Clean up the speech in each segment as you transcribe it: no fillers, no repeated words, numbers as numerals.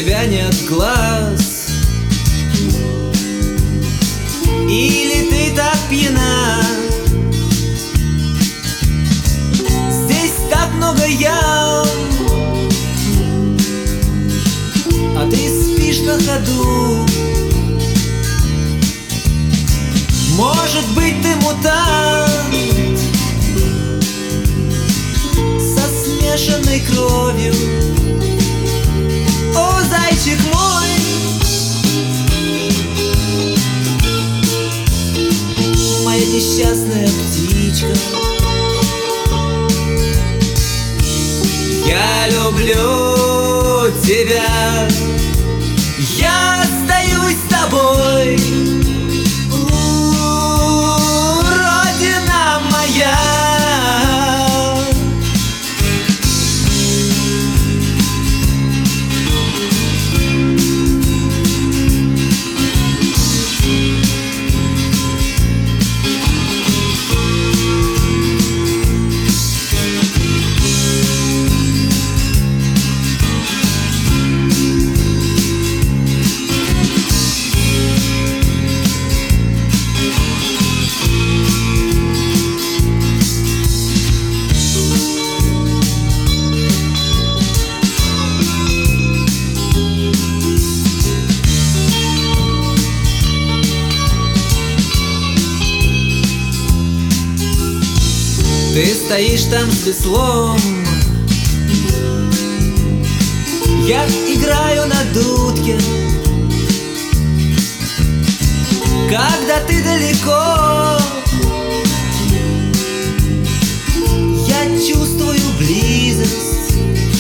тебя нет глаз? Или ты так пьяна? Здесь так много ям, а ты спишь на ходу. Может быть, ты мутант со смешанной кровью. О, зайчик мой, моя несчастная птичка, я люблю тебя, я остаюсь с тобой. Родина моя. Ты стоишь там с веслом, я играю на дудке. Когда ты далеко, я чувствую близость.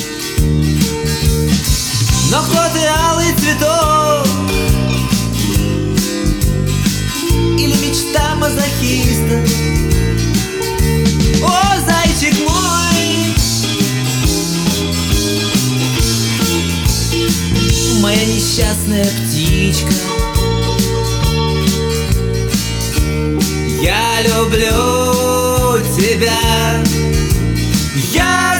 Но кто ты, алый цветок или мечта мазохиста? О, зайчик мой, моя несчастная птичка, я люблю тебя, я